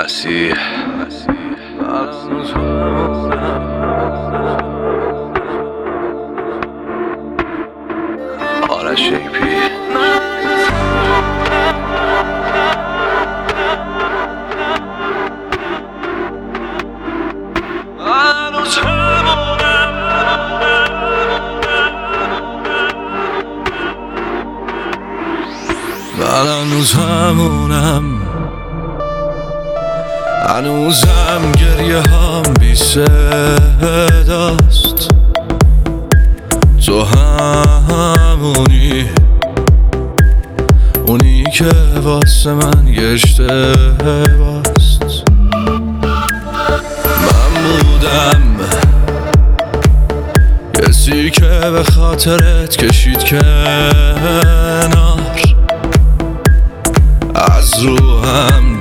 مسیح آرش شیپی من هنوز همونم، هنوزم گریه هم بی صداست. تو همونی، اونی که واسه من یه اشتباست. من بودم کسی که به خاطرت کشید کنار، از رو حمد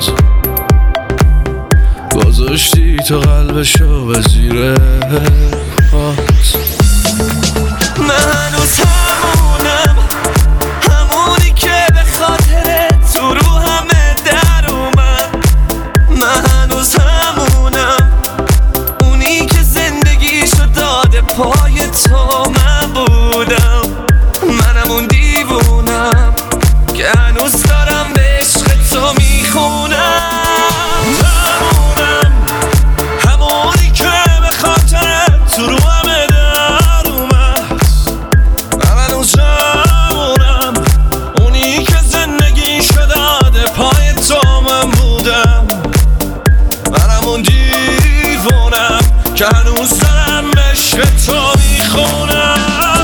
گذاشتی تو قلبشو به زیر پات. من هنوز همونم، همونی که به خاطرت تو رو همه در اومد. من هنوز همونم، اونی که زندگیشو داده پای تو. من بودم، منم اون دیوونم که هنوز دارم به عشق تو میخونم. همونم، همونی که به خاطرت تو رو همه در اومد. من هنوز همونم، اونی که زندگیشو داده پای تو. من بودم، منم اون دیوونم که هنوز دارم به عشق تو میخونم.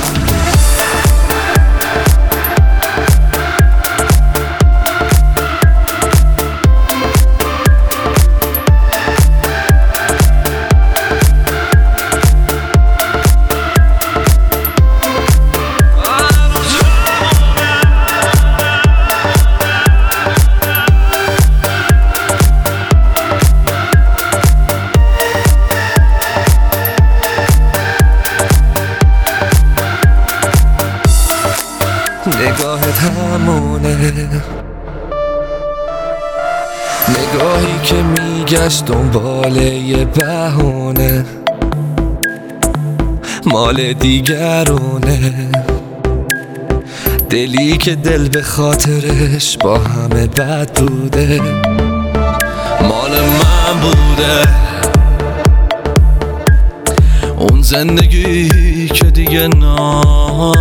نگاهت همونه، نگاهی که میگشت دنبال یه بهونه، مال دیگرونه. دلی که دل به خاطرش با همه بد بوده، مال من بوده. اون زندگی که دیگه